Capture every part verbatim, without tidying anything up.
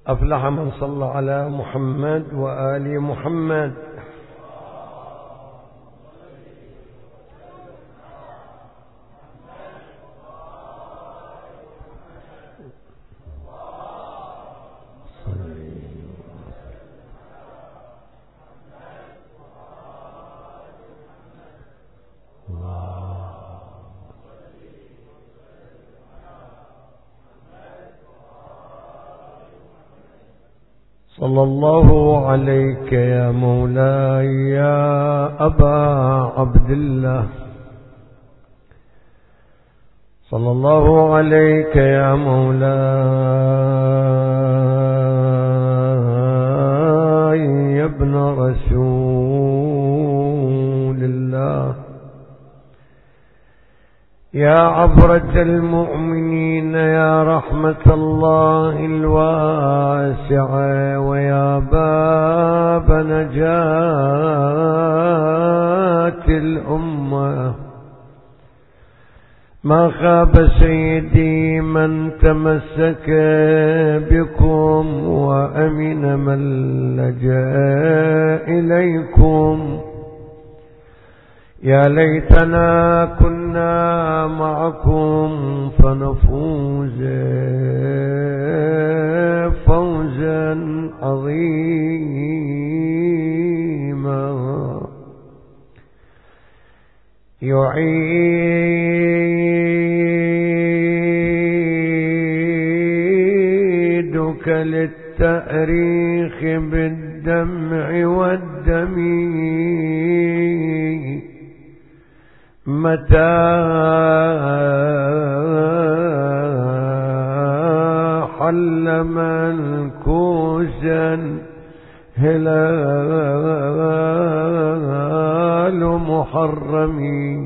أفلح من صلى على محمد وآل محمد. صلى الله عليك يا مولاي يا أبا عبد الله، صلى الله عليك يا مولاي يا ابن رسول الله، يا عبرة المؤمنين، يا رحمة الله الواسعة، ويا باب نجاة الأمة. ما خاب سيدي من تمسك بكم، وأمن من لجأ إليكم. يا ليتنا كنا معكم فنفوز فوزا عظيما. يعيدك للتأريخ بالدمع والدم، متى حل منكوسا هلال محرم.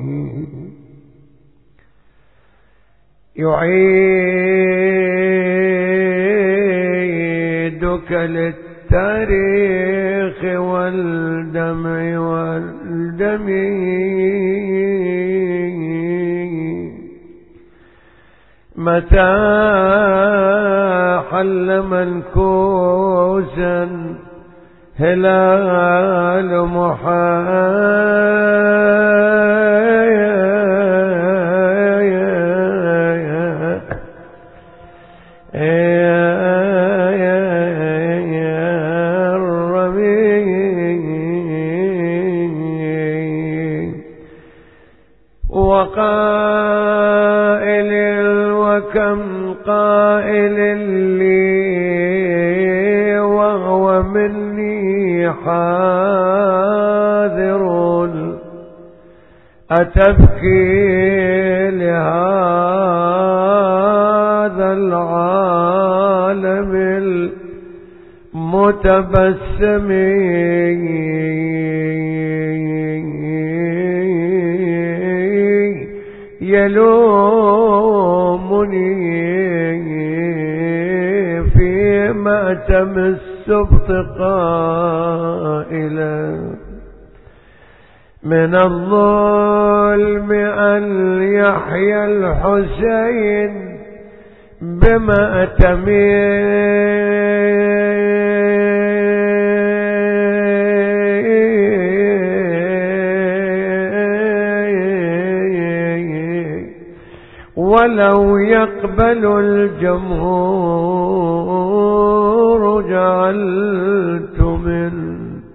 يعيدك للتاريخ والدمع والدم، متى حل منكوسا هلال وقائل وكم قائل لي وهو مني حاذر، أتبكي لهذا العالم المتبسم، يلومني فيما تمس بقائلا من الظلم أن يحيى الحسين بما ولو يقبل الجمهور جعلت من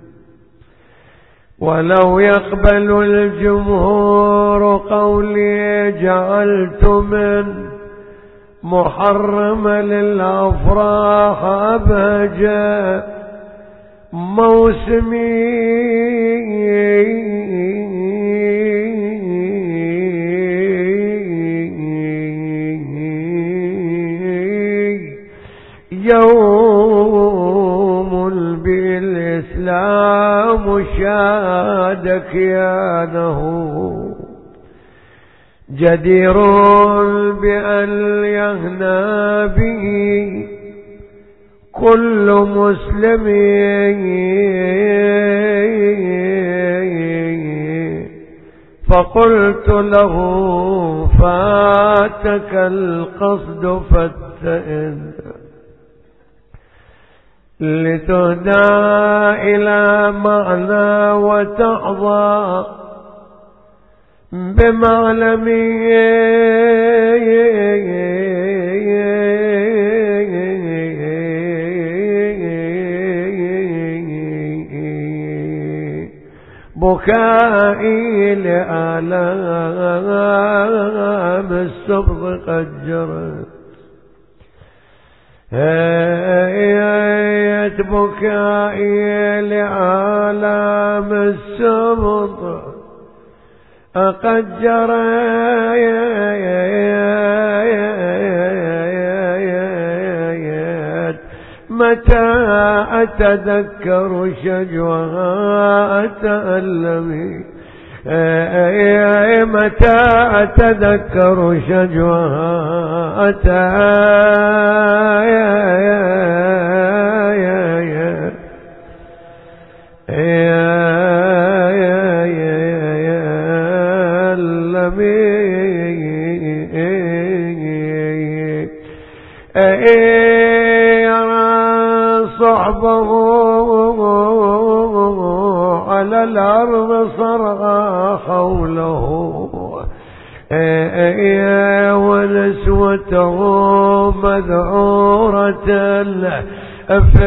ولو يقبل الجمهور قولي جعلت من محرم للأفراح أبهجا موسمي. يوم بالإسلام شاد كيانه جدير بأن يهنى به كل مسلم. فقلت له فاتك القصد فاتئذ لتهدى إلى معنى وتحظى بمعلمي بكائي لآلام السبط قد جرت هيت بكائي لآلام السبط قد جرت متى أتذكر شجوها أتألمي متى أتذكر شجوها صحبه على الأرض صرعى حوله ونسوته مذعورة في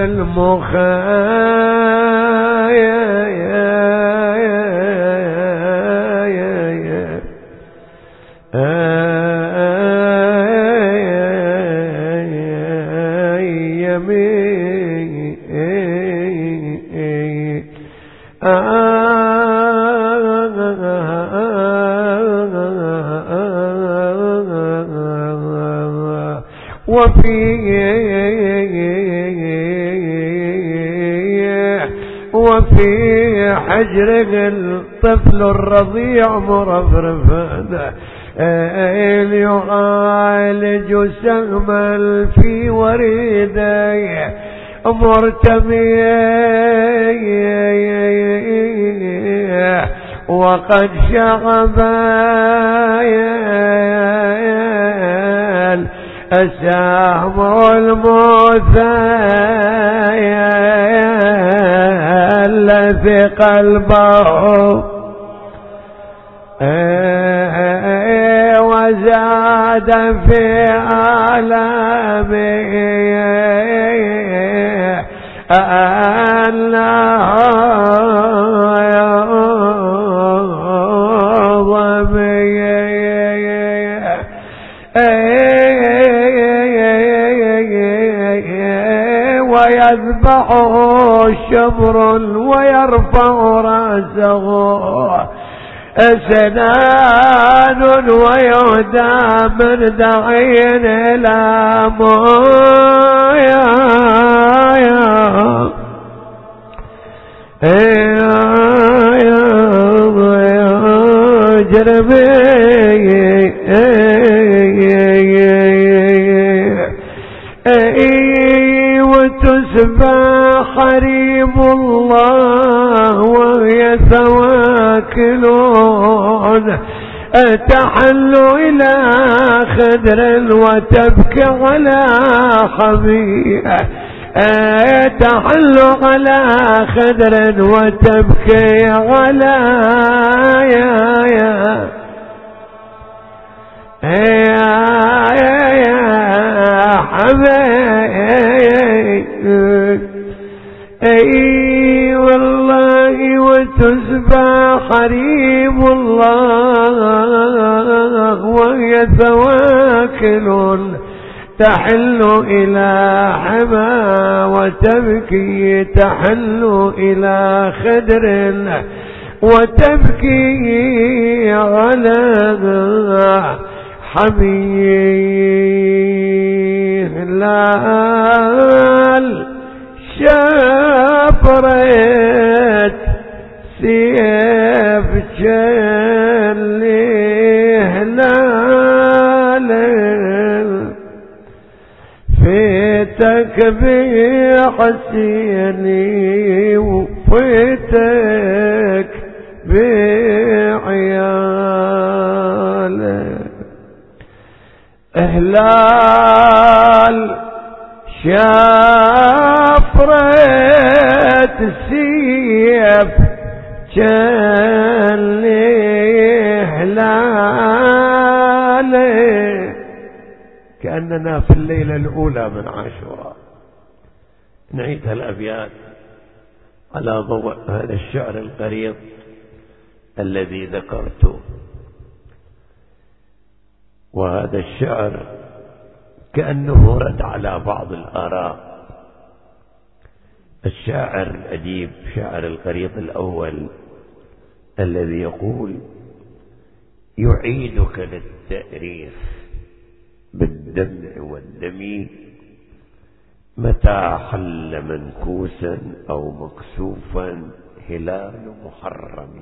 وفي حجره الطفل الرضيع مرفرفا يعالج سهما في وريديه مرتميه وقد شغب السهم المثلث في قلبه وزاد في آلامه أنه ويذبحه شبر ويرفع رأسه سنان ويهدى من دعين إلى مويا جربي وتسبى حريم الله وهي ثواكلون تحل إلى خدر وتبكي على حميه تحل على خدر وتبكي على يا يا يا يا حبيب اي والله وتسبى حريم الله وهي ثواكل تحل إلى حما وتبكي تحل إلى خدر وتبكي على حميه لا شفرت سيف جليه هلال فيتك بحسيني وفيتك بعيالك هلال شاف حفرة السيف كان لإحلاله. كأننا في الليلة الأولى من عاشوراء. نعيد هالأبيات على ضوء هذا الشعر القريض الذي ذكرته. وهذا الشعر كأنه رد على بعض الآراء. الشاعر الأديب شاعر القريض الأول الذي يقول: يعيدك للتأريخ بالدمع والدم متى حل منكوسا أو مكسوفا هلال محرم.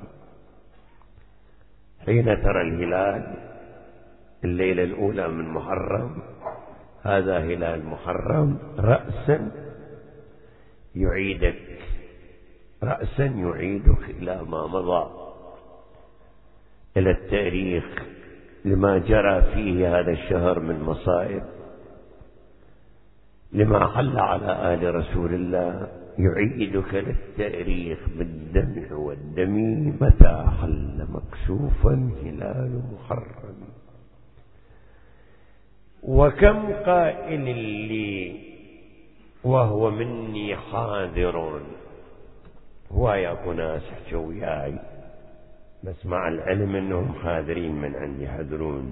حين ترى الهلال الليلة الأولى من محرم، هذا هلال محرم، رأسا يعيدك رأسا يعيدك إلى ما مضى، إلى التاريخ، لما جرى فيه هذا الشهر من مصائب، لما حل على آل رسول الله. يعيدك للتاريخ بالدمع والدم متى حل مكسوفا هلال محرم. وكم قائل لي وهو مني حاذر. هو يا ناس حكوا وياي بس مع العلم انهم حاذرين من عندي يحذرون.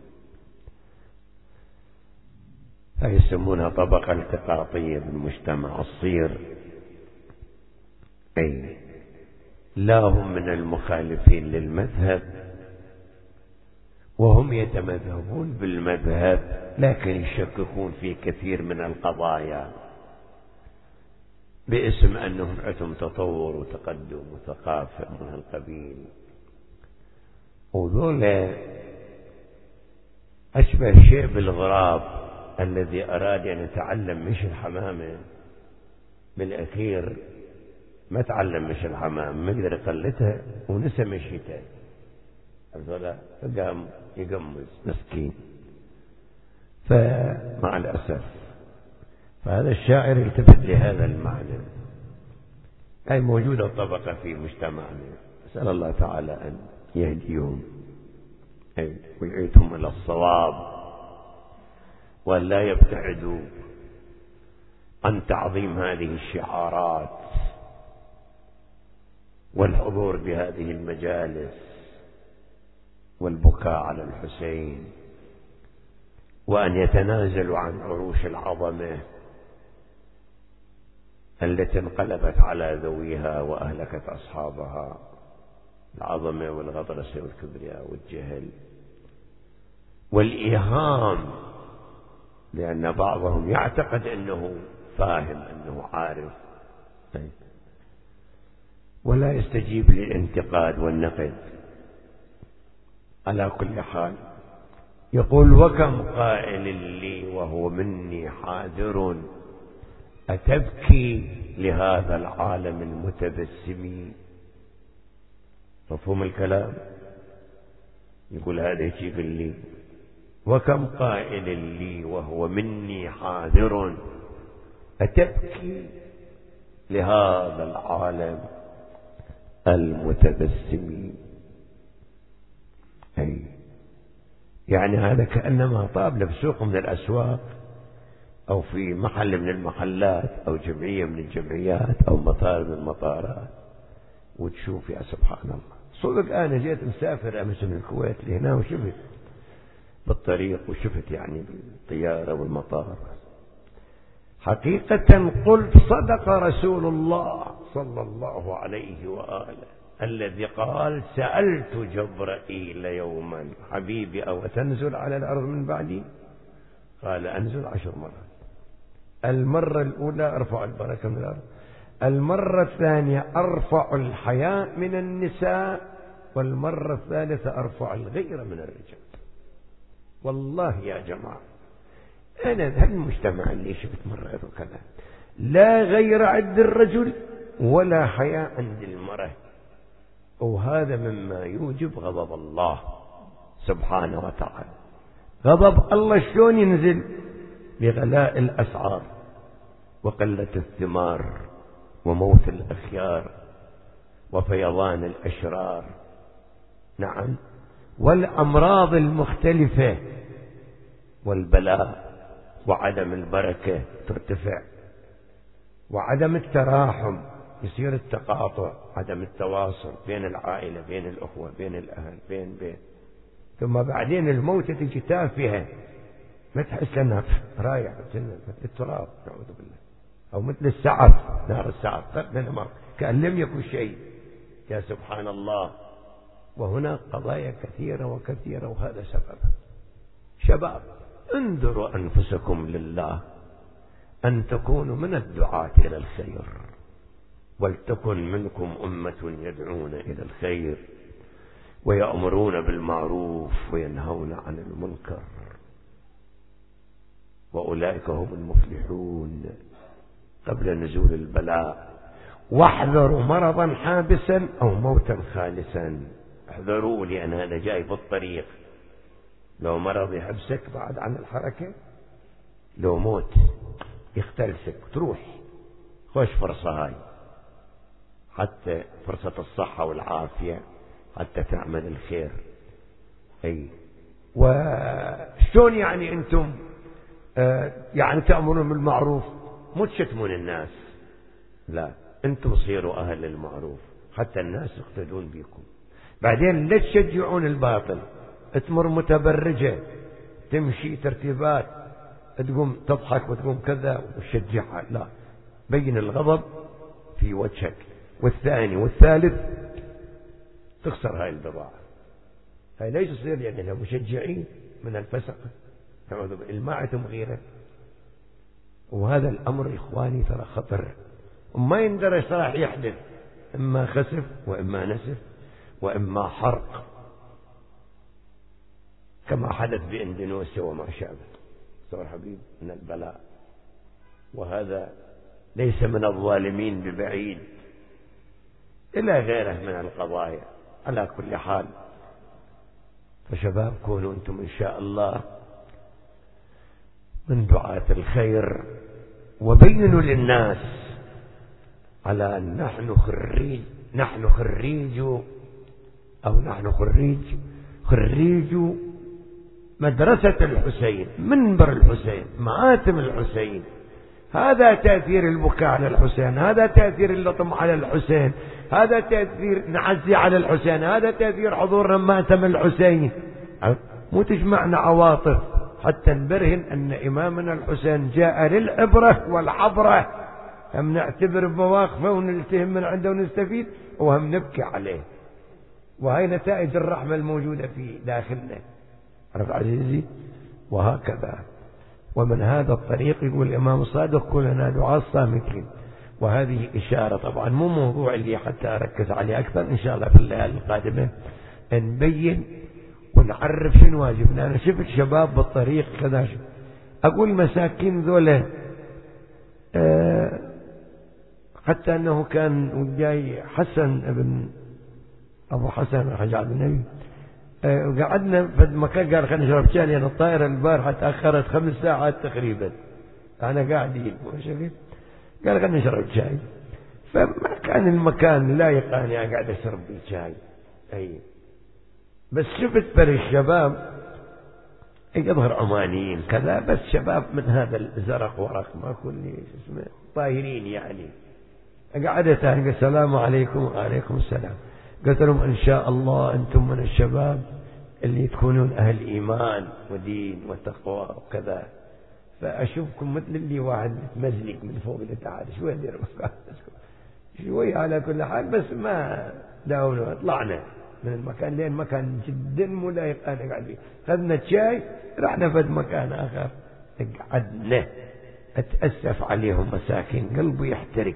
هاي يسمونها طبقة التقاطية بالمجتمع الصير. أي لا هم من المخالفين للمذهب وهم يتمذهبون بالمذهب، لكن يشككون في كثير من القضايا باسم أنهم عندهم تطور وتقدم وثقافة من هالقبيل. وذولا أشبه شيء بالغراب الذي أراد أن يتعلم مشي الحمامة، بالأخير ما تعلم مشي الحمام، ما قدر يقلتها ونسى مشيتها. هذولا فقام يقمز مسكين. فمع الأسف فهذا الشاعر يلتفت لهذا المعنى. هاي موجودة طبقة في مجتمعنا، أسأل الله تعالى أن يهديهم ويعيدهم إلى الصواب، وأن لا يبتعدوا عن تعظيم هذه الشعارات والحضور بهذه المجالس والبكاء على الحسين، وأن يتنازلوا عن عروش العظمة التي انقلبت على ذويها وأهلكت أصحابها، العظمة والغطرسة والكبرياء والجهل والإيهام، لأن بعضهم يعتقد أنه فاهم أنه عارف ولا يستجيب للانتقاد والنقد. على كل حال يقول: وكم قائل لي وهو مني حاذر أتبكي لهذا العالم المتبسم. مفهوم الكلام؟ يقول هذا يجيب لي: وكم قائل لي وهو مني حاذر أتبكي لهذا العالم المتبسم. أي يعني هذا كأنما طاب له بسوق من الأسواق أو في محل من المحلات أو جمعية من الجمعيات أو مطار من المطارات، وتشوف يا سبحان الله. صدق أنا جيت مسافر أمس من الكويت لهنا وشفت بالطريق وشفت يعني بالطيارة والمطار. حقيقة قلت صدق رسول الله صلى الله عليه وآله الذي قال: سألت جبرائيل يوما حبيبي أو تنزل على الأرض من بعدي؟ قال: أنزل عشر مرات. المرة الأولى أرفع البركة من الأرض، المرة الثانية أرفع الحياء من النساء، والمرة الثالثة أرفع الغيرة من الرجال. والله يا جماعة أنا هالمجتمع اللي شفت مرة كذا لا غير عند الرجل ولا حياء عند المرأة، وهذا مما يوجب غضب الله سبحانه وتعالى. غضب الله شلون ينزل؟ بغلاء الأسعار وقلة الثمار وموت الأخيار وفيضان الأشرار. نعم، والأمراض المختلفة والبلاء وعدم البركة ترتفع، وعدم التراحم يصير التقاطع، عدم التواصل بين العائلة، بين الأخوة، بين الأهل، بين بين ثم بعدين الموت تجي تافهة، ما تحس أنها رايح مثل التراب نعوذ بالله، أو مثل السعف، نار السعف كأن لم يكن شيء. يا سبحان الله. وهنا قضايا كثيرة وكثيرة، وهذا سبب. شباب، انذروا أنفسكم لله أن تكونوا من الدعاة إلى الخير، ولتكن منكم أمة يدعون إلى الخير ويأمرون بالمعروف وينهون عن المنكر، وأولئك هم المفلحون قبل نزول البلاء. واحذروا مرضا حابسا أو موتا خالسا. احذروا، لأن أنا جاي بالطريق، لو مرض يحبسك بعد عن الحركة، لو موت يختلسك تروح. خوش فرصة هاي، حتى فرصة الصحة والعافية، حتى تعمل الخير. أي وشون يعني أنتم آه يعني تأمرون بالمعروف، مو تشتمون الناس، لا، أنتم صيروا أهل المعروف حتى الناس يقتدون بكم. بعدين لا تشجعون الباطل، تمر متبرجة تمشي ترتيبات، تقوم تضحك وتقوم كذا وتشجعها، لا، بين الغضب في وجهك. والثاني والثالث تخسر هاي البضاعة. هاي ليش تصير؟ لأننا مشجعين من الفسق، الماعتم غيرك. وهذا الأمر إخواني ترى خطر، وما يندرج صراح يحدث، إما خسف وإما نسف وإما حرق، كما حدث بإندونيسيا وما شابه. صور حبيب من البلاء، وهذا ليس من الظالمين ببعيد، إلى غيره من القضايا. على كل حال، فشباب كونوا أنتم إن شاء الله من دعاة الخير، وبينوا للناس على أن نحن خريج نحن خريج أو نحن خريج خريج مدرسة الحسين، منبر الحسين، مآتم الحسين. هذا تأثير البكاء على الحسين، هذا تأثير اللطم على الحسين، هذا تأثير نعزي على الحسين، هذا تأثير حضورنا مآتم الحسين. مو تجمعنا عواطف حتى نبرهن أن إمامنا الحسين جاء للعبرة والعبرة، هم نعتبر بمواقفه ونلتهم من عنده ونستفيد، وهم نبكي عليه. وهي نتائج الرحمة الموجودة في داخلنا. عرف عزيزي؟ وهكذا. ومن هذا الطريق يقول الإمام الصادق: كلنا دعاة صامتين. وهذه إشارة، طبعا مو موضوع اللي حتى أركز عليه أكثر، إن شاء الله في الليالي القادمة نبين ونعرف شنو واجبنا. أنا شفت شباب بالطريق كذا، أقول مساكين ذولا، أه حتى أنه كان جاي حسن ابن أبو حسن حج عبد النبي، أه وقعدنا في مكان، قال خلينا نشرب شاي لأن الطائرة البارحة تأخرت خمس ساعات تقريبا، أنا قاعدين قال خلينا نشرب شاي، فما كان المكان لايق أني قاعد أشرب شاي. أي بس شفت بر الشباب يظهر عمانيين كذا، بس شباب من هذا الزرق ورق، ما كل اسمه طاهرين يعني. قعدت قال السلام عليكم. وعليكم السلام. قلت لهم: إن شاء الله أنتم من الشباب اللي تكونون أهل إيمان ودين وتقوى وكذا، فأشوفكم مثل اللي واحد مزلق من فوق لتحت، شوي دير شوي على كل حال، بس ما داولوا. طلعنا من المكان لين مكان جدا ملايق أنا قاعد فيه، خذنا الشاي، رحنا فد مكان آخر قعدنا. أتأسف عليهم مساكين، قلبي يحترق.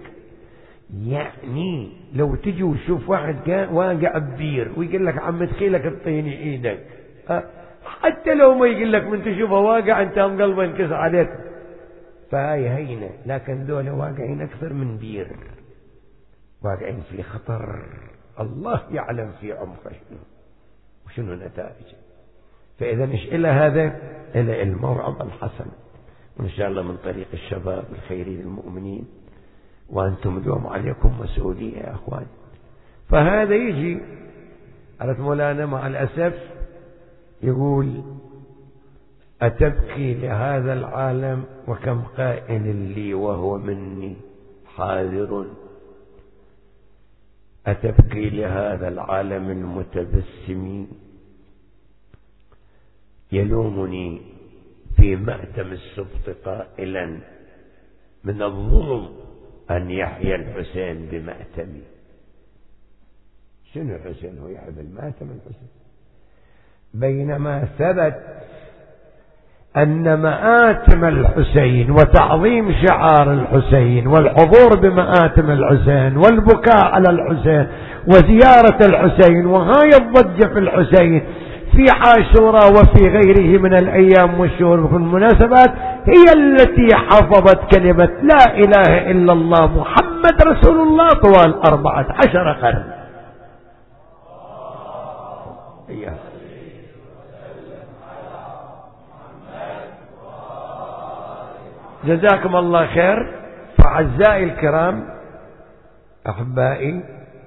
يعني لو تجي وشوف واحد كان واقع ببير ويقول لك: عم تخيلك تطيني ايدك، حتى لو ما يقول لك من تشوفه واقع انت هم قلبه ينكسر عليك، فهاي هينة. لكن دول واقعين أكثر من بير، واقعين في خطر، الله يعلم في عمق شنو وشنو نتائج. فإذا إيش إلى هذا؟ إلى الموعظة الحسنة. وإن شاء الله من طريق الشباب الخيرين المؤمنين، وأنتم اليوم عليكم مسؤولية يا أخوان. فهذا يجي على مولانا مع الأسف يقول أتبكي لهذا العالم وكم قائل لي وهو مني حاذر، أتبكي لهذا العالم المتبسم يلومني في مأتم السبط قائلا من الظلم أن يحيى الحسين بمأتمي. شنو الحسين؟ هو يحيى بالمأتم الحسين؟ بينما ثبت أن مآتم الحسين وتعظيم شعار الحسين والحضور بمآتم الحسين والبكاء على الحسين وزيارة الحسين وهاي الضجة في الحسين في عاشوراء وفي غيره من الأيام والشهور والمناسبات هي التي حفظت كلمة لا إله إلا الله محمد رسول الله طوال أربعة عشر قرن. إياه جزاكم الله خير. فأعزائي الكرام أحبائي،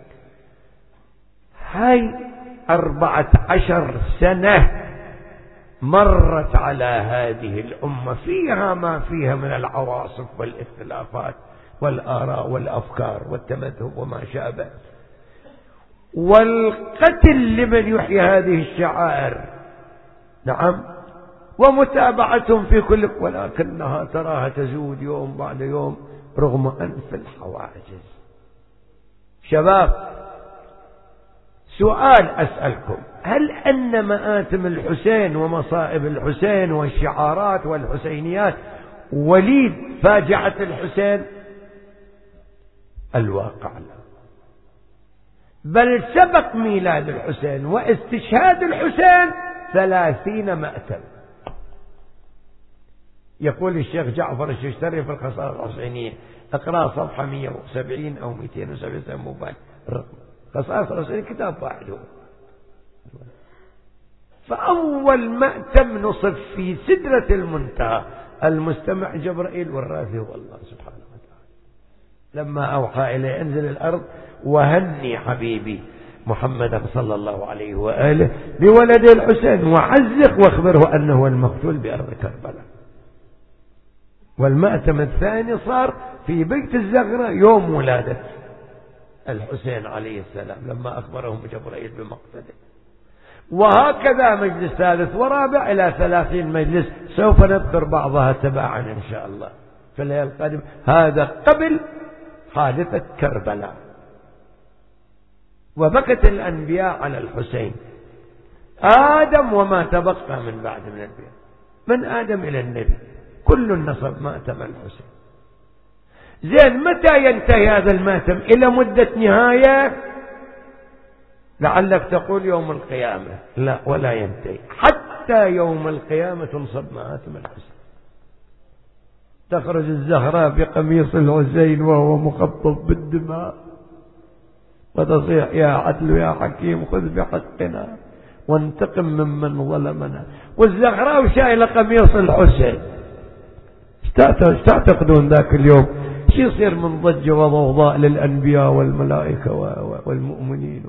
هاي أربعة عشر سنة مرت على هذه الأمة فيها ما فيها من العواصف والاختلافات والآراء والأفكار والتمذهب وما شابه، والقتل لمن يحيي هذه الشعائر، نعم، ومتابعتهم في كل، ولكنها تراها تزود يوم بعد يوم رغم أنف الحواجز. شباب، سؤال أسألكم، هل أن مآتم الحسين ومصائب الحسين والشعارات والحسينيات وليد فاجعة الحسين؟ الواقع لا، بل سبق ميلاد الحسين واستشهاد الحسين ثلاثين مأتم. يقول الشيخ جعفر الششتري في القصائد الحسينية، اقرأ صفحة مئة وسبعين أو مئتين وسبعين موبايل الرقم، قصائد الحسينية كتاب واحد هو. فأول مأتم نصف في سدرة المنتهى المستمع جبرائيل والراثي هو الله سبحانه وتعالى، لما أوحى إليه انزل الأرض وهني حبيبي محمد صلى الله عليه وآله بولد الحسين وعزق واخبره أنه المقتول بأرض كربلاء. والمأتم الثاني صار في بيت الزغرة يوم ولادة الحسين عليه السلام لما أخبرهم جبرائيل بمقتله. وهكذا مجلس ثالث ورابع إلى ثلاثين مجلس، سوف نذكر بعضها تباعا إن شاء الله في الليل القادم. هذا قبل حادثة كربلاء. وبكت الأنبياء على الحسين، آدم وما تبقى من بعد من الأنبياء، من آدم إلى النبي كل النصب مأتم الحسين. زين، متى ينتهي هذا المأتم؟ إلى مدة نهاية؟ لعلك تقول يوم القيامة، لا، ولا ينتهي حتى يوم القيامة تنصب مآتم الحسين. تخرج الزهراء بقميص الحسين وهو مخطط بالدماء وتصيح يا عدل يا حكيم خذ بحقنا وانتقم ممن ظلمنا. والزهراء شايله قميص الحسين. ايش تعتقدون ذاك اليوم شو يصير من ضجة وضوضاء للأنبياء والملائكة والمؤمنين؟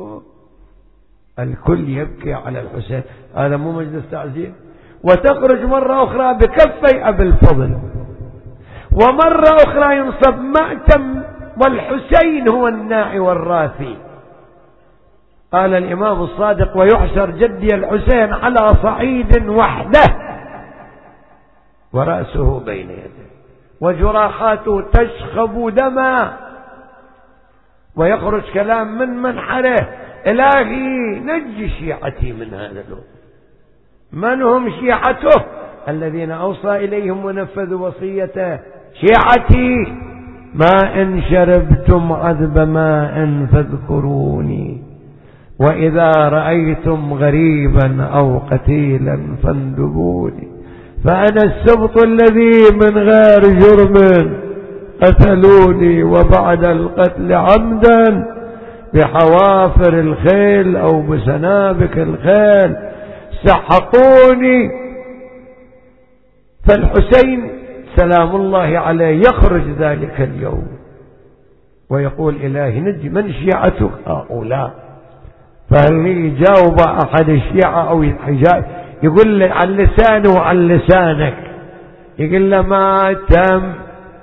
الكل يبكي على الحسين. هذا مو مجلس تعزية؟ وتخرج مرة أخرى بكفي أبي الفضل، ومرة أخرى ينصب مأتم والحسين هو الناعي والراثي. قال الإمام الصادق ويحشر جدي الحسين على صعيد وحده ورأسه بين يديه وجراحاته تشخب دما، ويخرج كلام من منحره إلهي نجي شيعتي من هذا الوقت. من هم شيعته؟ الذين أوصى إليهم ونفذوا وصيته. شيعتي ما إن شربتم عذب ماء فاذكروني، وإذا رأيتم غريبا أو قتيلا فاندبوني، فأنا السبط الذي من غير جرم قتلوني، وبعد القتل عمدا بحوافر الخيل أو بسنابك الخيل سحقوني، فالحسين سلام الله عليه يخرج ذلك اليوم ويقول إلهي نجي من شيعتك هؤلاء. فهل يجاوب أحد الشيعة أو يقول له عن لسانه وعن لسانك، يقول له ما تم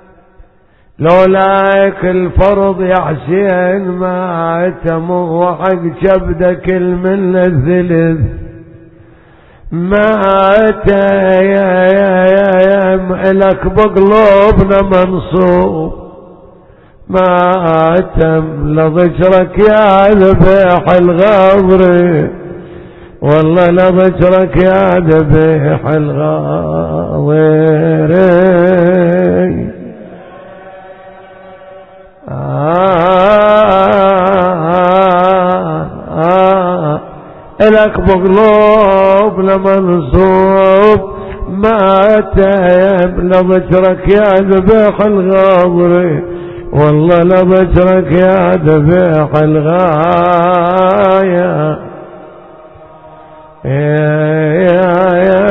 لولاك الفرض يا حسين ما تم وحق كبدك المن الثلث مات يا يا يا يا لك بقلوبنا منصوب ما تم لضجرك يا ذبيح الغاضر والله لضجرك يا ذبيح الغاضر لك بقلوبنا منصوب ما تم لضجرك يا ذبيح الغاضر والله لضجرك يا ذبيح الغاية يا يا يا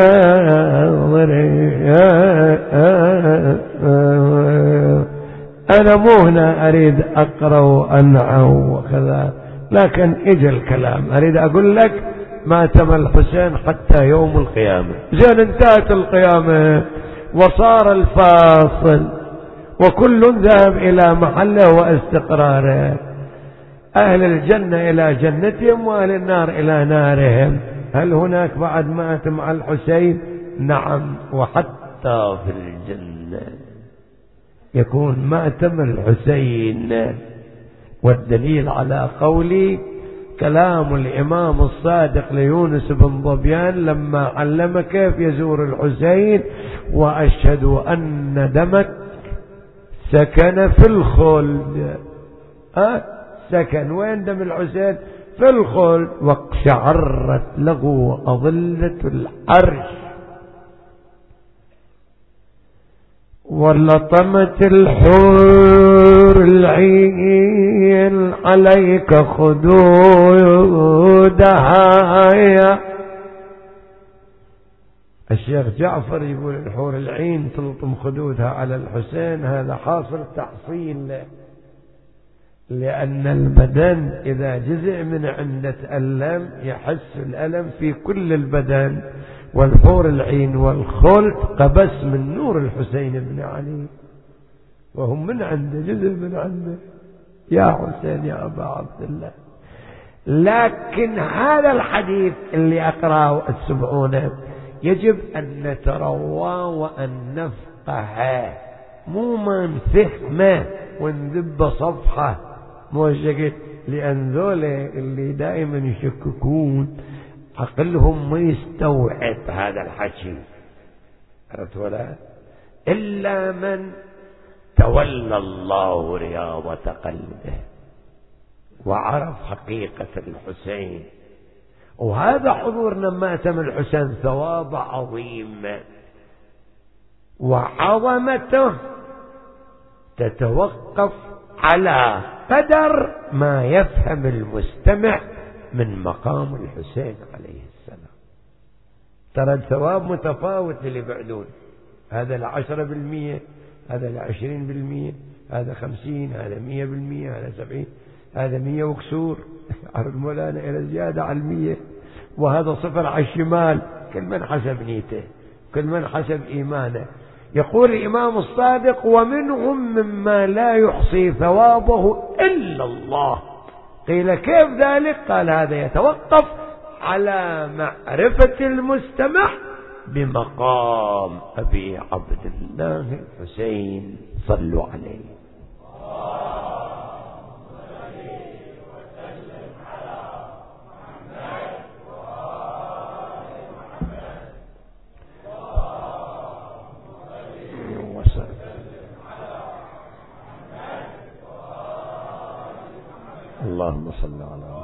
أنا مو هنا أريد أقرأ وأنعو وكذا، لكن إجا الكلام أريد أقول لك ما تم الحسين حتى يوم القيامة. زين انتهت القيامة وصار الفاصل وكل ذهب إلى محله واستقراره، أهل الجنة إلى جنتهم وأهل النار إلى نارهم. هل هناك بعد مات مع الحسين؟ نعم، وحتى في الجنة يكون ماتم الحسين. والدليل على قولي كلام الإمام الصادق ليونس بن ظبيان لما علم كيف يزور الحسين: وأشهد أن دمك سكن في الخلد. أه؟ سكن وين دم الحسين؟ في الخلد. واقشعرت له أظلة العرش ولطمت الحور العين عليك خدودها. الشيخ جعفر يقول الحور العين تلطم خدودها على الحسين، هذا حاصل تحصيل، لأن البدن إذا جزء من عنده تألم يحس الألم في كل البدن، والحور العين والخلد قبس من نور الحسين بن علي وهم من عنده جزء من عنده. يا حسين يا أبا عبد الله. لكن هذا الحديث اللي أقرأه السبعون يجب أن نتروى وأن نفقه، مو ما نفهمه ونذب صفحة موجهة، لأن ذولا اللي دائما يشككون عقلهم ما يستوعب هذا الحكي، عرفت ولا؟ إلا من تولى الله رياضة قلبه وعرف حقيقة الحسين. وهذا حضورنا ماتم الحسين ثواب عظيم، وعظمته تتوقف على قدر ما يفهم المستمع من مقام الحسين عليه السلام. ترى الثواب متفاوت للي بعدون، هذا العشرة بالمية، هذا العشرين بالمية، هذا خمسين، هذا مية بالمية، هذا سبعين، هذا مية وكسور عرض مولانا إلى زيادة على المية، وهذا صفر على الشمال. كل من حسب نيته، كل من حسب إيمانه. يقول الإمام الصادق: ومنهم مما لا يحصي ثوابه إلا الله. قيل كيف ذلك؟ قال هذا يتوقف على معرفة المستمع بمقام أبي عبد الله الحسين. صلوا عليه. اللهم صل على محمد.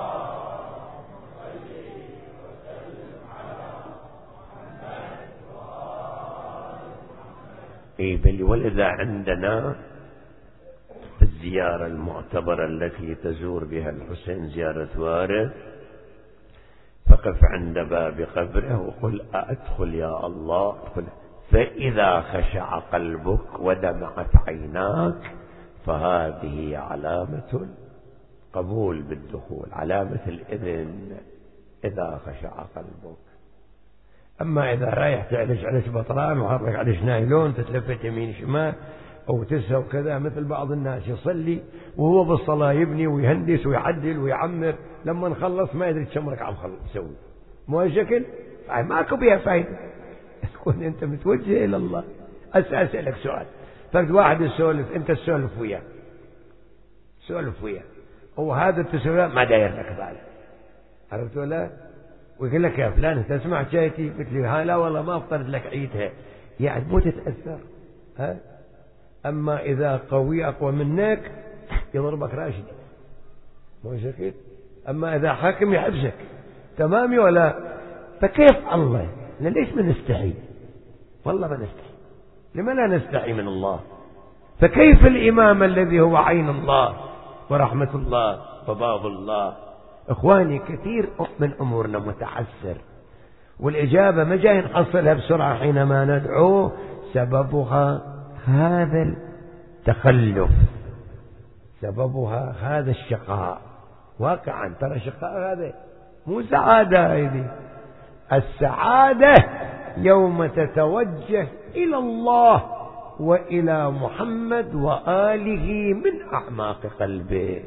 اي بل ولذا عندنا الزيارة المعتبرة التي تزور بها الحسين زيارة وارث، فقف عند باب قبره وقل أدخل يا الله، ادخل فإذا خشع قلبك ودمعت عيناك فهذه علامة قبول بالدخول، علامة الإذن إذا خشع قلبك. أما إذا رايح تعلش علش بطران وحطلك علش نايلون تتلفت يمين شمال أو تسهى وكذا، مثل بعض الناس يصلي وهو بالصلاة يبني ويهندس ويعدل ويعمر، لما نخلص ما يدري تشمرك عم خلص يسوي مو شكل ماكو بيها فايدة. تكون أنت متوجه إلى الله. أسألك سؤال، فرد واحد يسولف أنت تسولف وياه سولف وياه وهذا التسولف ما داير لك بال، عرفت ولا؟ ويقول لك يا فلان انت سمعت شايتي؟ قلت لي ها لا والله ما افترض لك عيدها، يعني مو تتأثر. ها أما إذا قوي أقوى منك يضربك راشد مو شكل. أما إذا حاكم يحبسك تمام ولا؟ فكيف الله؟ ليش ما نستحي؟ والله ما نستحي. لما لا نستحي من الله؟ فكيف الإمام الذي هو عين الله ورحمة الله وباب الله؟ إخواني كثير من أمورنا متعسر، والإجابة ما جاي نحصلها بسرعة حينما ندعوه. سببها هذا التخلف، سببها هذا الشقاء. واقعا ترى شقاء هذا مو سعادة. هذه السعادة يوم تتوجه إلى الله وإلى محمد وآله من أعماق قلبك.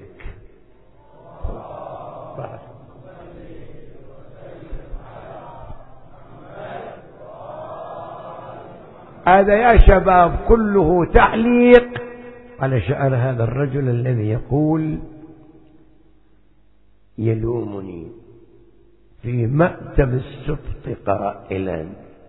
هذا يا شباب كله تعليق على شأن هذا الرجل الذي يقول يلومني في مأتم السبط قائلا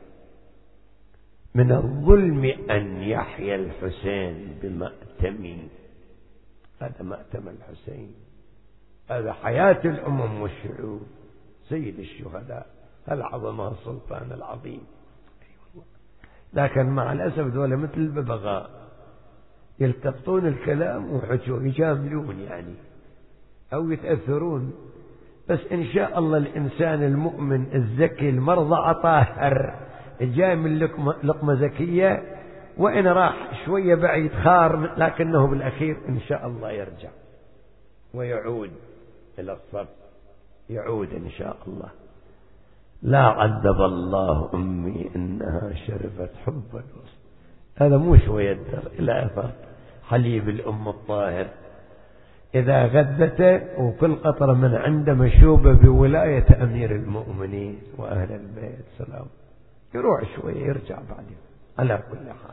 من الظلم أن يحيى الحسين بمأتمي. هذا مأتم الحسين، هذا حياة الأمم والشعوب، سيد الشهداء، العظمة السلطان العظيم. لكن مع الأسف دولة مثل الببغاء يلتقطون الكلام وحجوا يجاملون يعني أو يتأثرون. بس إن شاء الله الإنسان المؤمن الذكي المرضى طاهر جاي من لقمة, لقمة ذكية، وإن راح شوية بعيد خار لكنه بالأخير إن شاء الله يرجع ويعود إلى الصف، يعود إن شاء الله. لا عذب الله أمي إنها شربت حب الوسط. هذا مو شوية در إلى أثر حليب الأم الطاهر إذا غذته وكل قطرة من عنده مشوبة بولاية أمير المؤمنين وأهل البيت سلام، يروح شوية يرجع بعدين على كل حال.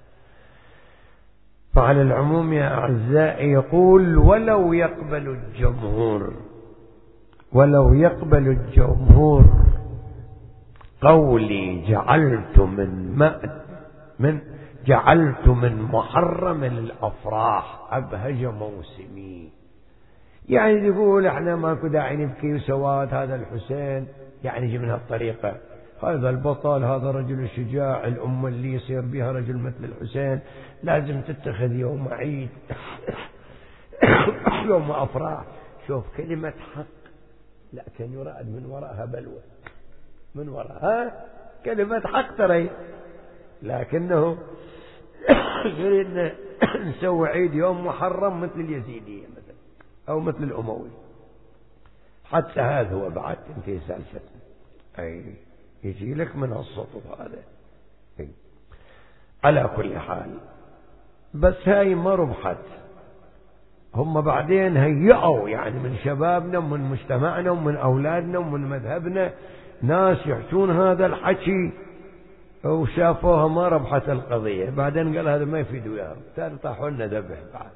فعلى العموم يا أعزائي يقول ولو يقبل الجمهور ولو يقبل الجمهور قولي جعلت من مأت من جعلت من محرم الأفراح أبهج موسمي. يعني يقول احنا ماكو داعي نبكي وسواد هذا الحسين، يعني يجي من هالطريقة هذا البطل هذا رجل الشجاع، الأمة اللي يصير بها رجل مثل الحسين لازم تتخذ يوم عيد يوم أفراح. شوف كلمة حق لكن يراد من وراءها بلوى، من وراءها كلمة حق ترى، لكنه يريد نسوي عيد يوم محرم مثل اليزيدية مثلا أو مثل الأموي. حتى هذا هو بعد انتهي سالفة أي يجي لك من الصوت هذا. أي. على كل حال بس هاي ما ربحت، هم بعدين هيئوا يعني من شبابنا ومن مجتمعنا ومن أولادنا ومن مذهبنا ناس يحجون هذا الحكي وشافوها ما ربحت القضية، بعدين قال هذا ما يفيد وياهم، تالي طاحوا لنا ذبح بعد.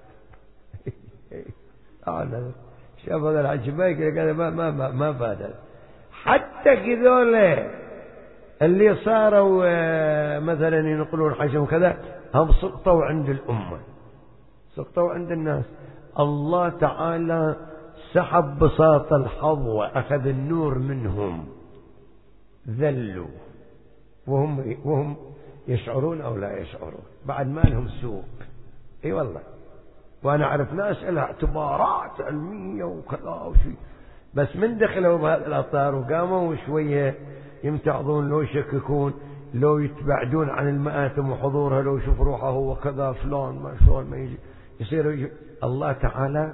شاف هذا الحكي ما قال ما ما ما, ما فادت. حتى كذولا اللي صاروا مثلا ينقلون حشم كذا هم سقطوا عند الأمة، سقطوا عند الناس. الله تعالى سحب بساط الحظ وأخذ النور منهم، ذلوا وهم وهم يشعرون أو لا يشعرون، بعد ما لهم سوق. اي والله، وأنا أعرف ناس لها اعتبارات علمية وكذا وشيء، بس من دخلوا بهذا الأطار وقاموا شوية يمتعضون لو يشككون لو يتبعدون عن المآتم وحضورها، لو يشوف روحه هو كذا فلان ما شلون ما يجي يصير يجي. الله تعالى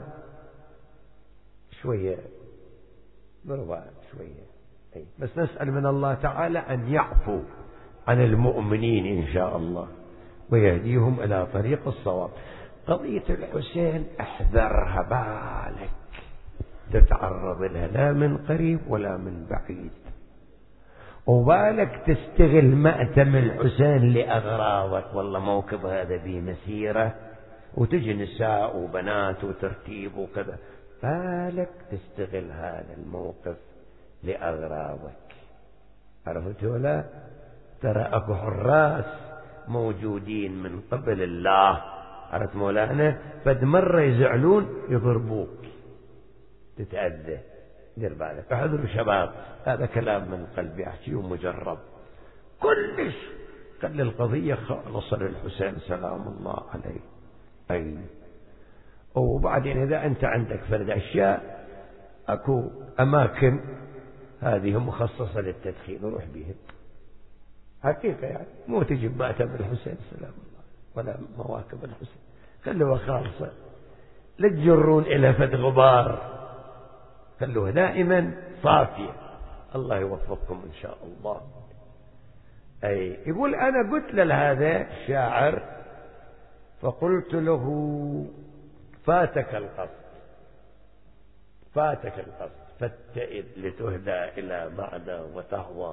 شوية برضا شوية أي. بس نسأل من الله تعالى أن يعفو عن المؤمنين إن شاء الله ويهديهم إلى طريق الصواب. قضية الحسين احذرها، بالك تتعرض لها لا من قريب ولا من بعيد، وبالك تستغل مأتم الحسين لأغراضك. والله موكب هذا به مسيرة وتجي نساء وبنات وترتيب وكذا، بالك تستغل هذا الموقف لأغراضك. عرفت ولا؟ ترى أكو حراس موجودين من قبل الله، عرفت مولانا؟ فد مرة يزعلون يضربوك تتأذى. دير بالك، احذروا شباب، هذا كلام من قلبي أحكيه مجرب كلش. خلي القضية خالصة للحسين سلام الله عليه. أي وبعدين إذا أنت عندك فرد أشياء، أكو أماكن هذه مخصصة للتدخين روح بهم حقيقة، يعني مو تجيب مأتم الحسين سلام الله ولا مواكب الحسين، خلوها خالصة، لا تجرون إلى فد غبار، خلوها دائما صافية. الله يوفقكم إن شاء الله. أي يقول أنا قلت لهذا الشاعر فقلت له فاتك القصد، فاتك القصد فاتئذ لتهدى إلى بعد وتهوى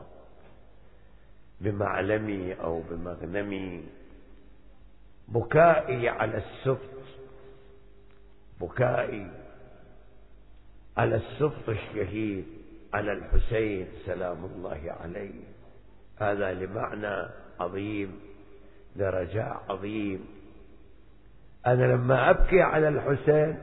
بمعلمي أو بمغنمي. بكائي على السبط، بكائي على السبط الشهيد على الحسين سلام الله عليه، هذا لمعنى عظيم لرجاء عظيم. أنا لما أبكي على الحسين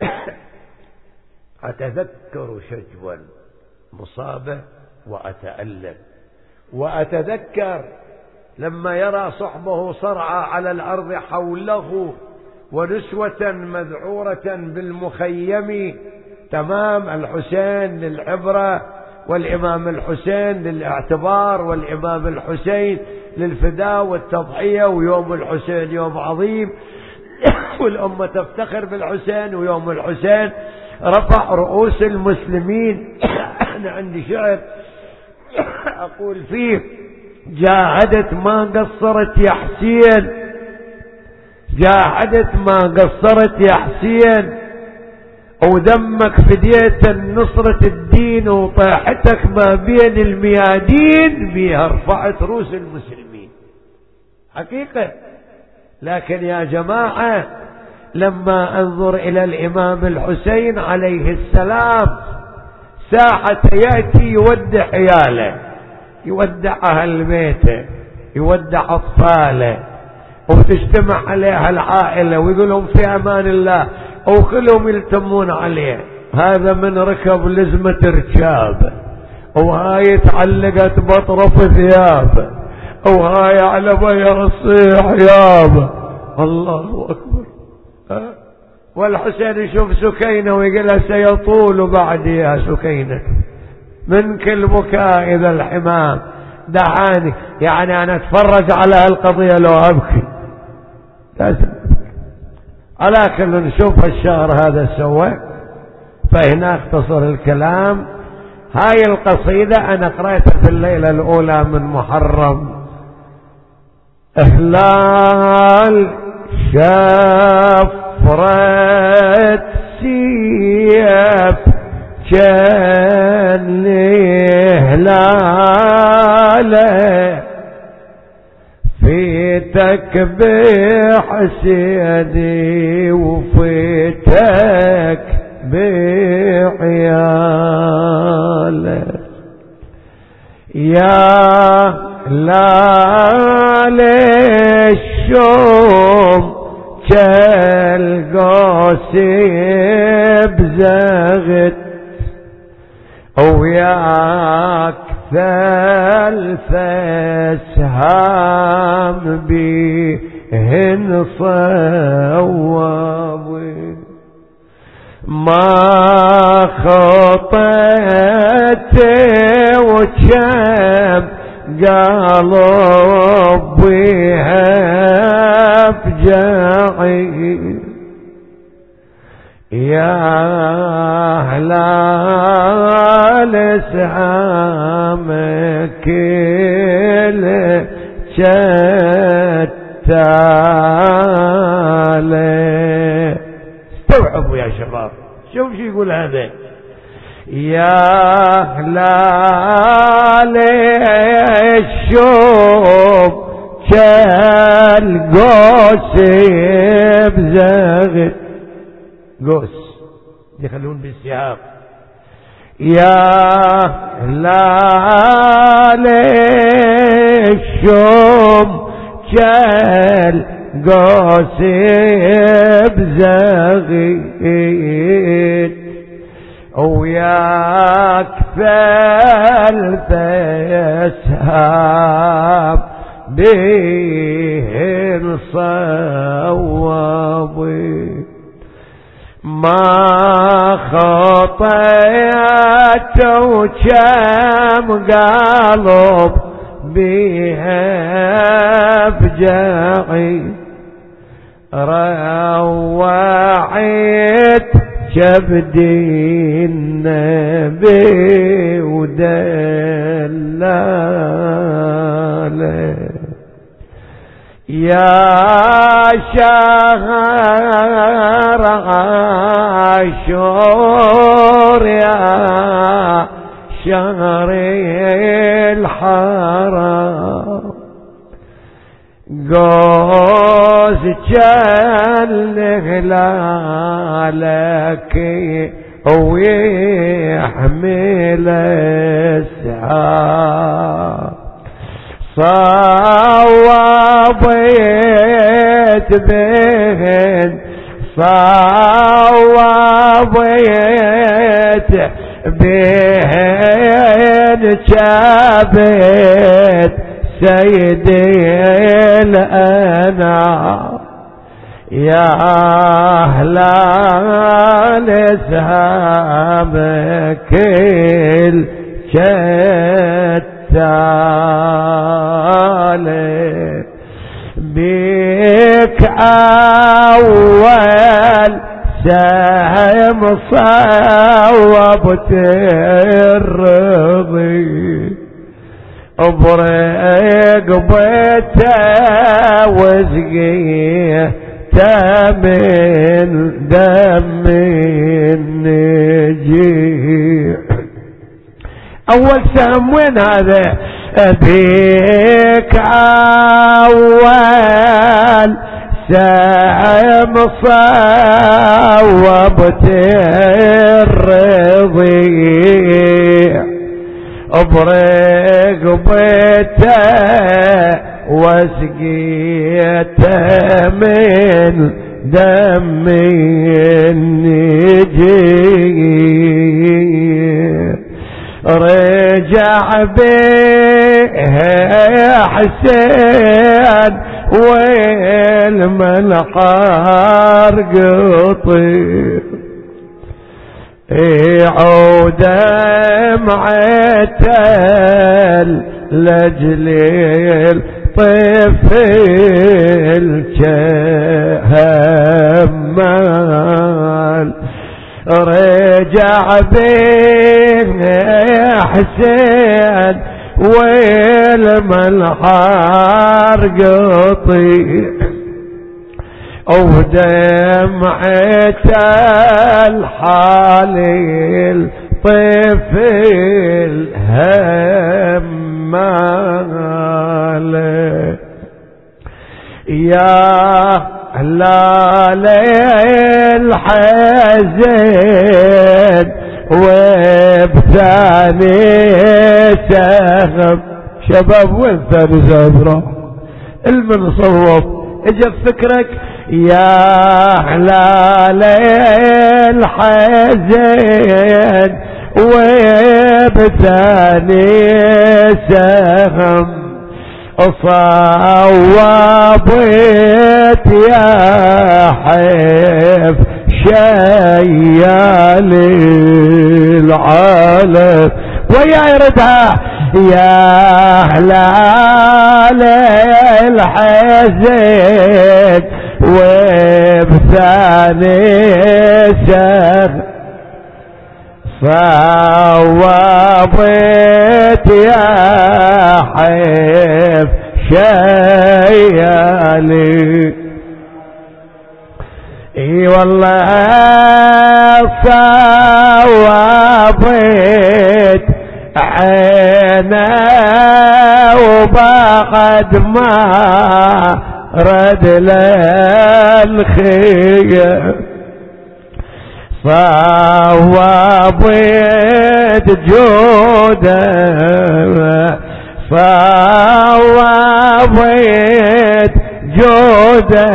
أتذكر شجوا مصابة وأتألم، وأتذكر لما يرى صحبه صرعى على الأرض حوله ونسوة مذعورة بالمخيم. تمام، الحسين للعبرة، والإمام الحسين للاعتبار، والإمام الحسين للفداء والتضحية، ويوم الحسين يوم عظيم والأمة تفتخر بالحسين، ويوم الحسين رفع رؤوس المسلمين. أنا عندي شعر أقول فيه: جاهدت ما قصرت يا حسين، جاهدت ما قصرت يا حسين، ودمك فديت النصرة الدين، وطيحتك ما بين الميادين بيها رفعت رؤوس المسلمين. حقيقة. لكن يا جماعة لما انظر الى الامام الحسين عليه السلام ساعة يأتي يودع عياله، يودع اهل بيته، يودع اطفاله، وتجتمع عليها العائلة ويقول لهم في امان الله، وكلهم يلتمون عليه. هذا من ركب لزمة ركابه، وهاي تعلقت بطرف ثيابه، وهاي على بير الصيح يابه. الله اكبر. أه؟ والحسين يشوف سكينة ويقول سيطول بعدي يا سكينة من كل بكاء إذا الحمام دعاني. يعني أنا أتفرج على هالقضية لو أبكي لازم أبكي. على كل نشوف الشهر هذا سوى. فهنا اختصر الكلام. هاي القصيدة أنا قرأتها في الليلة الأولى من محرم. إهلال شفرة سيف كان لهلاله، فيتك بحسيني وفيتك بعياله. يا لا للشوم كالقوس بزغت، وياك ثلث اسهام بهن صواب، ما خطيت وكم قلب بيها فجاعي يا هلال سهامك الشتالي. استوعبوا يا شباب، شوف شو يقول هذا. يا هلال الشوب كالقوس بزغ قوس يخلون بالسهام. يا هلال الشوب كالقوس بزغ وياك فالفسهاب بين صوابي ما خطيت وكم قلب بها فجاعي روعت كبدي النبي ودلاله. يا شهر عاشور يا شهر الحرام قوس كان هلالك ويحمل السحاب صوابيت بهن صوابيت بهن شابت سيدي الأنام. يا هلال سهامك الشتالي بك أول سهم صوبت الرضي برقبته وزقيه من دم النجيع. أول سهم وين هذا؟ بيك أول سهم صوبت الرضيع برقبته وسقيته من دم النجيع. رجع به حسين والمنقار قطير يعود معتل لجل طفل كهمال. رجع به حسين والمنحار قطيع ودمعة الحالي الطفل همال. يا هلال الحزن وبثاني سهم. شباب وين ثاني سهم المنصوب اجا فكرك؟ يا هلال الحزن وبثاني سهم صوابت يا حيف شيال العالم ويا يردها يا هلال الحزن وبثاني شهر صوبت يا حيف شيالي اي والله صوبت عينا وبعد ما رد للخير صوبت جوده صوبت جوده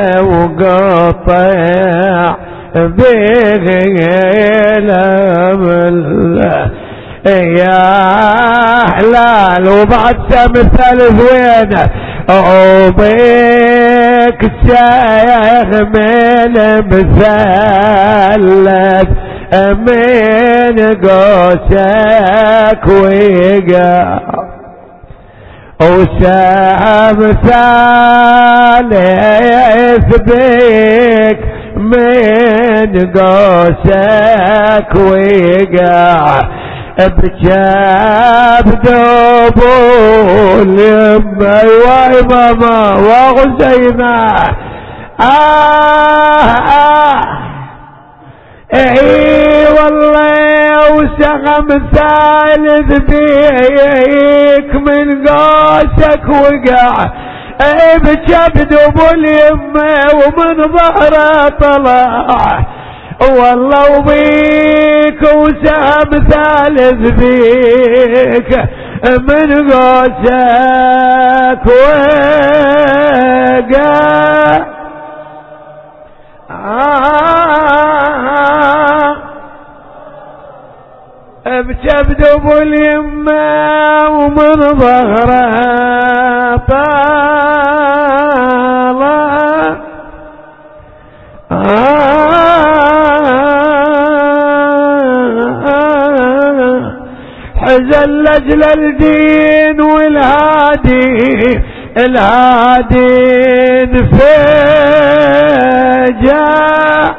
وقطع بغيلم يا حلال وبعد مثل زوينه عوبك شيخ من مثلث من قوسك وقع وسام ثالث بك من قوسك وقع بجاب دبول يمي وإماما وغزيمة آه آه اي والله وسغم ثالث بيك من قاسك وقع بجاب دبول يمي ومن ظهره طلع والله وبيك وسام ثالث بيك من قوسك وقع بجبدب اليمة ومن ظهره طالع حزن لجل الدين والهادي الهادي فجاء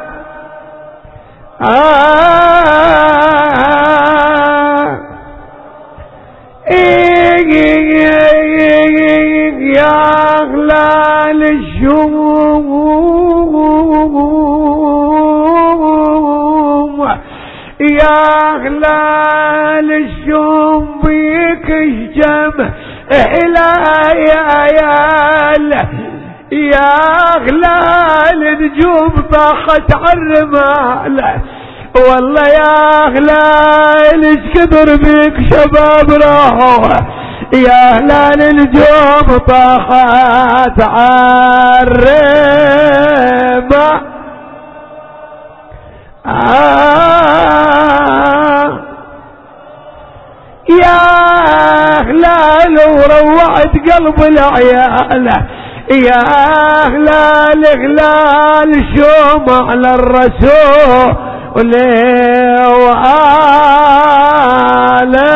يا هلال الشوم يا هلال الشوم بيك الشم إلى يا يا هلال نجوم طاحت عالرمال والله يا هلال ايش كبر بيك شباب راحوا يا هلال نجوم طاحت عالرمال آه يا هلال وروعت قلب العيال يا هلال هلال شوم على الرسول وآله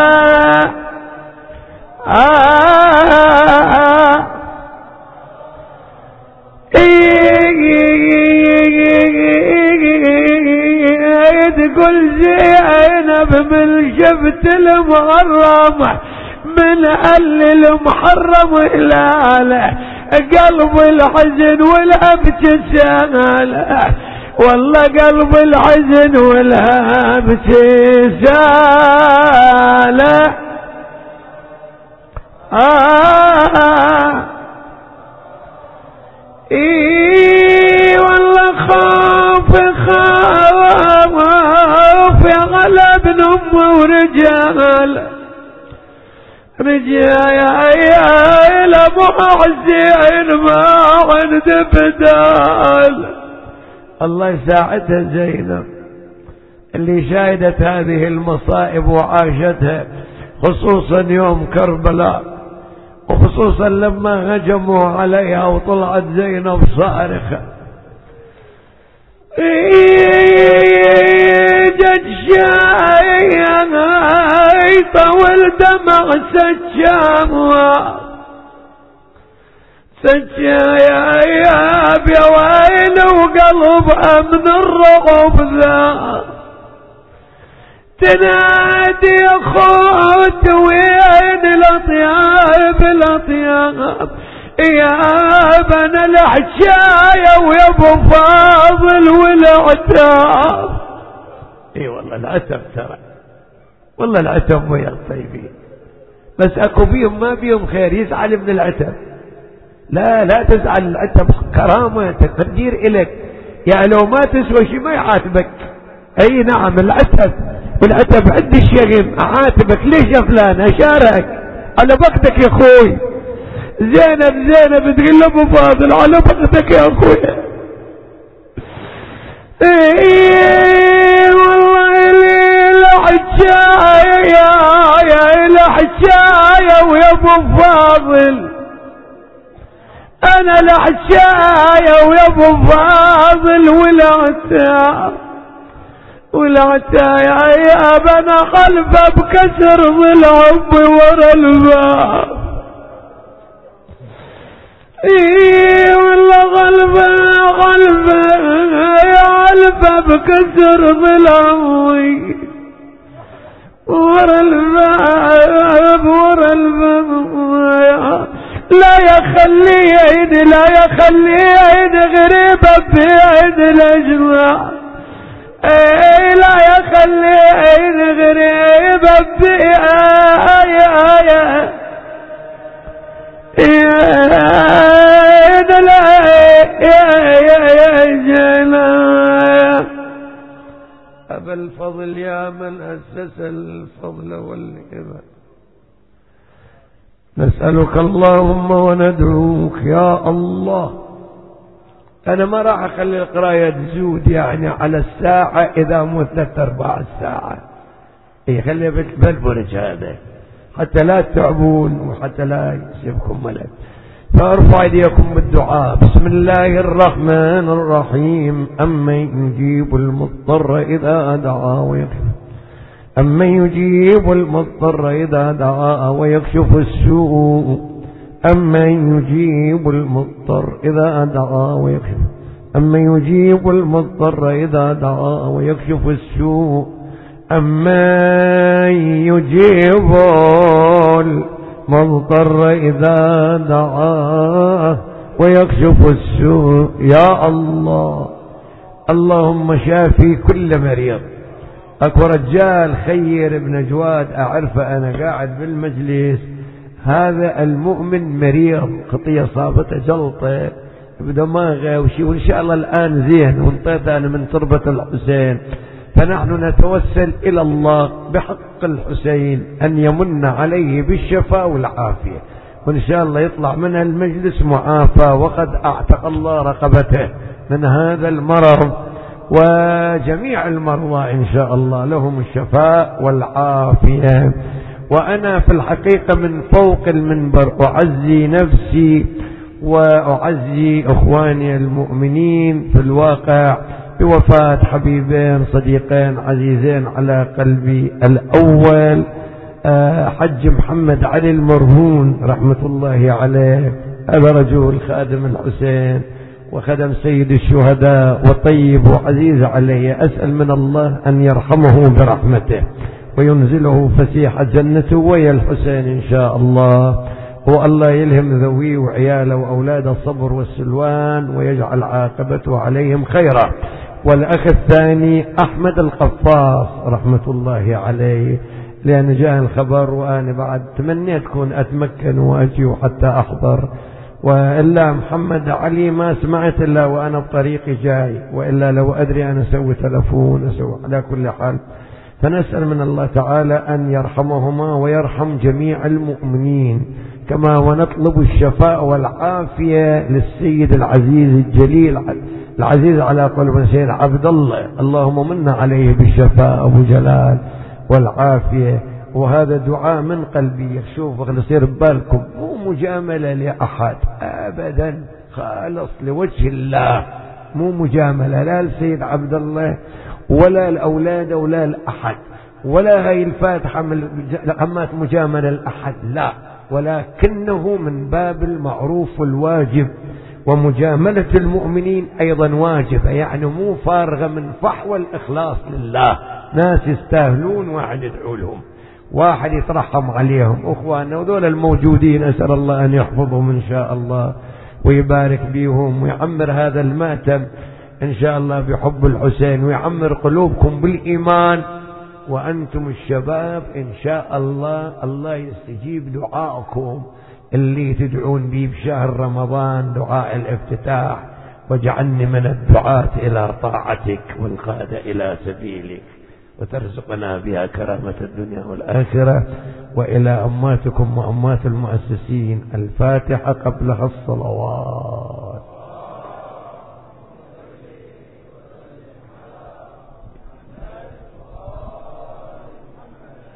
آه تقول زينب من شفت المحرم من قل المحرم هلاله قلب الحزن والابتسامه والله قلب الحزن والابتسامه آه اي والله خاف خاف غلب نم ورجال رجال يا محسن ما عند بدال الله يساعدها زينب اللي شاهدت هذه المصائب وعاشتها خصوصا يوم كربلاء وخصوصا لما هجموا عليها وطلعت زينب صارخة جد شاي يطول دمع سجام سجايب يا ويل وقلبها من الرعب ذا تنادي يا خوت وين الاطياب الاطياب يا بنا الحجايه ويا ابو فاضل والعتاب. اي والله العتب ترى، والله العتب ويا الطيبين، بس اكو بيهم ما بيهم خير يزعل من العتب. لا لا تزعل، العتب كرامه تقدير إلك، يعني لو ما تسوى شيء ما يعاتبك. اي نعم العتب، والعتب عند الشغم اعاتبك ليش يا فلان اشارك على بختك يا اخوي. زينب زينب تقول له ابو فاضل على بختك يا اخوي. ايه والله لي الحجايه يا يا الحجايه ويا ابو فاضل، انا الحجايه ويا ابو فاضل والعتاب والعتايا يا بنا خلفه بكسر ضلعب ورا الباب. ايه والله غلبه غلبه يا غلبه بكسر ضلعي ورا الباب ورا الباب. لا يخلي عيد لا يخلي عيد غريبه بعيد الاجماع. ايه لا يخلي عين غريبة بآية آية أبا الفضل يا من أسس الفضل والهبة، نسألك اللهم وندعوك يا الله. أنا ما راح أخلي القراية تزود يعني على الساعة إذا مو ثلاث أرباع الساعة، إيه خلي بالبرج هذا حتى لا تعبون وحتى لا يسيبكم ملل. فارفع ايديكم بالدعاء. بسم الله الرحمن الرحيم. أمن يجيب المضطر إذا دعا ويكشف أمن يجيب المضطر إذا دعا ويكشف السوء أمن يجيب المضطر إذا دعا ويكشف أمن يجيب المضطر إذا دعا ويكشف السوء أمن يجيب المضطر إذا دعا ويكشف السوء. يا الله اللهم شافي كل مريض. أكو رجال خير بن جواد أعرفه أنا قاعد بالمجلس، هذا المؤمن مريض خطية صابته جلطة بدماغه وشي، وإن شاء الله الآن زين وانطيت أنا من تربة الحسين. فنحن نتوسل إلى الله بحق الحسين أن يمن عليه بالشفاء والعافية، وإن شاء الله يطلع من المجلس معافى وقد أعتق الله رقبته من هذا المرض، وجميع المرضى إن شاء الله لهم الشفاء والعافية. وأنا في الحقيقة من فوق المنبر أعزي نفسي وأعزي أخواني المؤمنين في الواقع بوفاة حبيبين صديقين عزيزين على قلبي. الأول حج محمد علي المرهون رحمة الله عليه، هذا رجل خادم الحسين وخدم سيد الشهداء وطيب وعزيز علي. أسأل من الله أن يرحمه برحمته وينزله فسيح جنته ويا الحسين إن شاء الله، والله يلهم ذويه وعياله وأولاده الصبر والسلوان ويجعل عاقبته عليهم خيرا. والأخ الثاني أحمد القفاص رحمة الله عليه، لأن جاء الخبر وأنا بعد تمنيت كون أتمكن وأجي حتى أحضر، وإلا محمد علي ما سمعت إلا وأنا بطريقي جاي، وإلا لو أدري أنا أسوي تلفون أسوي. على كل حال فنسأل من الله تعالى أن يرحمهما ويرحم جميع المؤمنين، كما ونطلب الشفاء والعافية للسيد العزيز الجليل العزيز على قلب سيد عبد الله، اللهم من عليه بالشفاء أبو جلال والعافية. وهذا دعاء من قلبي، شوف يصير ببالكم مو مجاملة لأحد أبدا، خالص لوجه الله، مو مجاملة لا لسيد عبد الله ولا الأولاد ولا الأحد، ولا هي الفاتحة من لقمات مجاملة الأحد، لا، ولكنه من باب المعروف والواجب، ومجاملة المؤمنين أيضا واجبة، يعني مو فارغة من فحوى الإخلاص لله، ناس يستاهلون واحد يدعو لهم، واحد يترحم عليهم، أخواننا وذول الموجودين أسأل الله أن يحفظهم إن شاء الله ويبارك بيهم ويعمر هذا المأتم إن شاء الله بحب الحسين، ويعمر قلوبكم بالإيمان، وأنتم الشباب إن شاء الله الله يستجيب دعاءكم اللي تدعون به بشهر رمضان، دعاء الافتتاح، واجعلني من الدعاة إلى طاعتك والقادة إلى سبيلك، وترزقنا بها كرامة الدنيا والآخرة. وإلى أماتكم وأمات المؤسسين الفاتحة قبلها الصلوات.